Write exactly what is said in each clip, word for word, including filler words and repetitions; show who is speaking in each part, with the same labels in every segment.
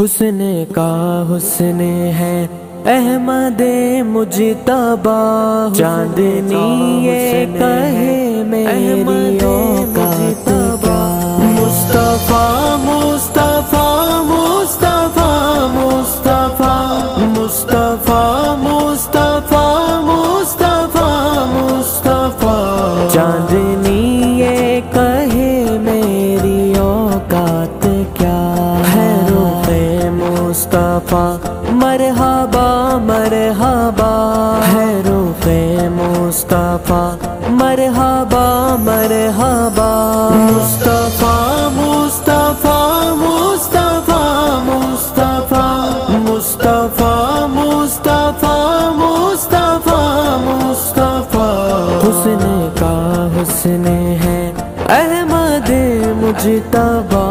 Speaker 1: حسن کا حسن ہے احمد مجتبی، چاندنی یہ کہے میری اوقات کیا، مصطفیٰ مصطفیٰ مصطفیٰ مصطفیٰ مصطفیٰ مصطفیٰ مصطفیٰ مصطفیٰ، چاندنی یہ کہے میری اوقات کیا ہے، روح مصطفیٰ مرحبا مرحبا ہے، روح مصطفیٰ مرحبا مرحبا، مصطفیٰ مصطفیٰ مصطفیٰ مصطفیٰ مصطفیٰ مصطفیٰ مصطفیٰ مصطفیٰ، حسن کا حسن ہے احمد مجتبی،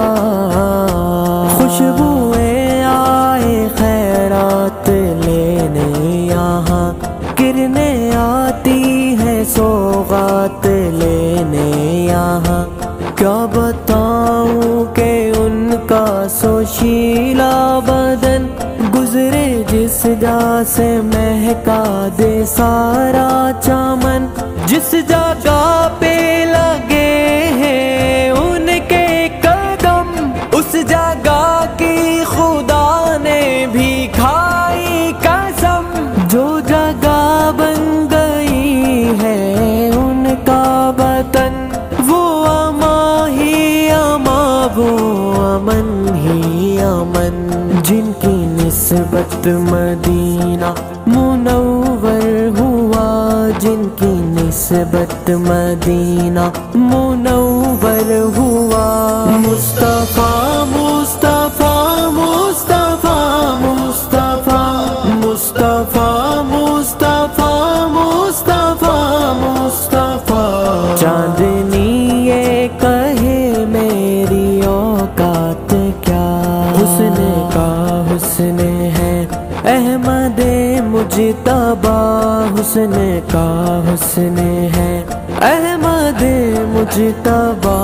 Speaker 1: خوشبوئیں آئے خیرات لینے یہاں، کرنیں آتی ہیں سوغات لینے یہاں، کیا بتاؤں کہ ان کا سوشیلا بدن گزرے جس جا سے مہکا دے سارا چمن، جس جگہ پہ لگے ہیں ان کے قدم اس جگہ کی خدا نے بھی کھائی قسم، جو جگہ بن گئی ہے ان کا وطن وہ اما ہی اما وہ امن ہی امن، جن کی نسبت مدینہ منور ہوا، جن کی نسبت مدینہ منور ہوا، مصطفیٰ مصطفیٰ مصطفیٰ مصطفیٰ مصطفیٰ مصطفیٰ مصطفیٰ مصطفیٰ، چاندنی یہ کہے میری اوقات کیا، حسن کا حسن ہے احمد مجتبی، حسن کا حسن ہے احمد مجتبی،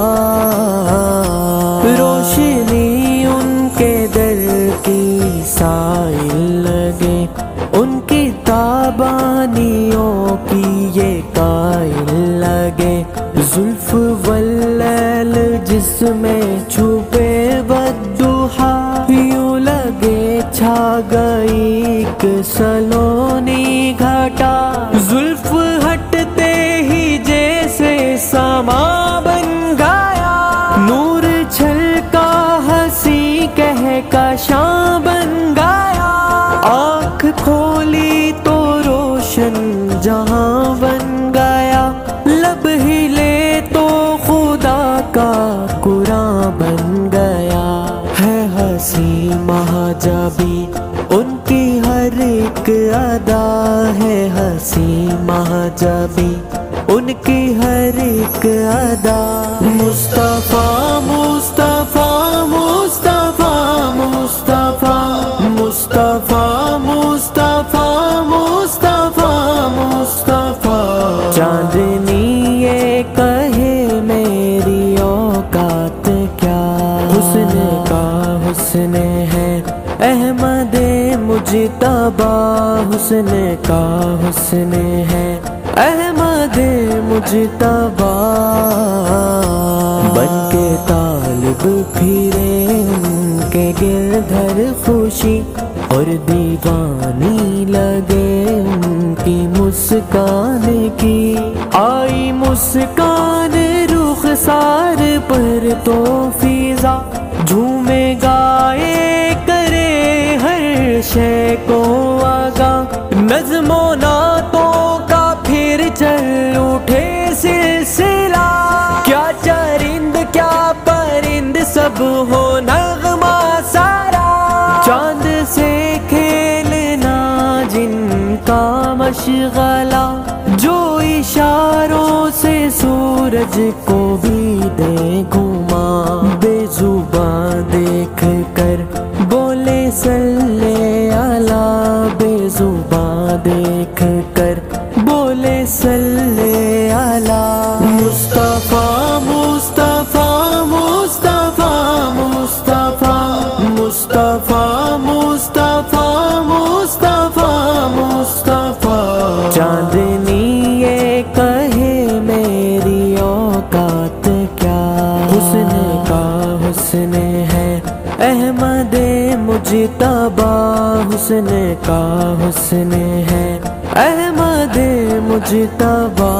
Speaker 1: روشنی ان کے در کی سائل لگے، ان کی تابانیوں کی یہ قائل لگے، زلف واللیل جس میں چھپے والضحیٰ، یوں لگے چھا گئی ایک سلونی گھٹا، زلف ہٹتے ہی جیسے سما بن گیا، نور چھلکا ہنسی کہکشاں بن گیا، آنکھ کھولی تو روشن جہاں بن گیا، لب ہلے تو خدا کا قرآن بن گیا، ہے ہنسی مہجبی ان کی ہر ایک ادا، ہے ہنسی مہجبی ان کی ہر ایک ادا، مصطفیٰ مصطفیٰ مصطفیٰ مصطفیٰ مصطفیٰ مصطفیٰ مصطفیٰ مصطفیٰ، چاندنی یہ کہے میری اوقات کیا، حسن کا حسن ہے احمد مجتبی، حسن کا حسن ہے احمد مجتبی، بن کے طالب پھرے ان کے گردھر خوشی، اور دیوانی لگے ان کی مسکان کی، آئی مسکان رخسار پر تو فضا، جھومے گائے کرے ہر شے کو آگاہ، نظم و نعتوں کا پھر چل اٹھے سلسلہ، کیا چرند کیا پرند سب ہو نغمہ سارا، چاند سے کھیلنا جن کا مشغلہ، جو اشاروں سے سورج کو بھی دے گھما، بے زباں دیکھ کر بولے صلی اللہ، بے زباں دیکھ کر بولے صلی اللہ، مصطفیٰ مصطفیٰ مصطفیٰ مصطفیٰ مصطفیٰ مجتبی حسن کا حسن ہے، احمد مجتبی۔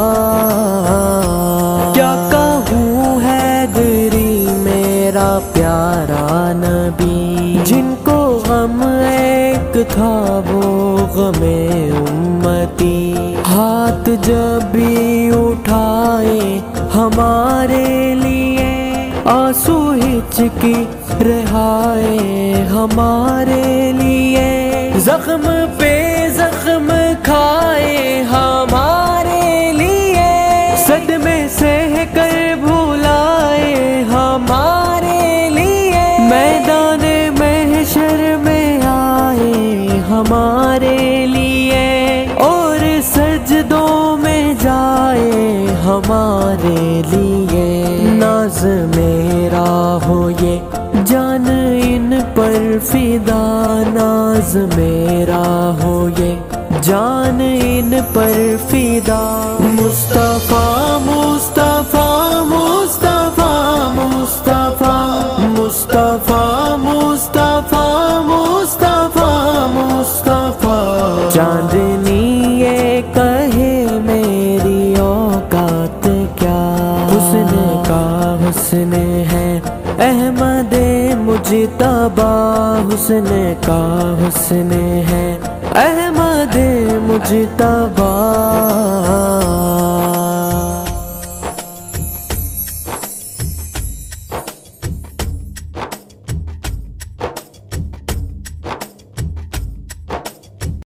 Speaker 1: کیا کہوں حیدری میرا پیارا نبی، جن کو غم ایک تھا وہ غم امتی، ہاتھ جب بھی اٹھائے ہمارے لیے، آنسو ہچکی رہائے ہمارے لیے، زخم پہ زخم کھائے ہمارے لیے، صدمے سہ کر بھلائے ہمارے لیے، میدان محشر میں آئے ہمارے لیے، اور سجدوں میں جائے ہمارے لیے۔ ناز میرا ہو یہ جان ان پر فدا، ناز میرا ہو یہ جان ان پر فدا، مصطفیٰ مصطفیٰ مصطفیٰ مصطفیٰ مصطفیٰ مصطفیٰ مصطفیٰ مصطفیٰ۔ چاندنی یہ کہے میری اوقات کیا، حسن کا حسن ہے احمد مجتبی، حسن کا حسن ہے احمد مجتبی۔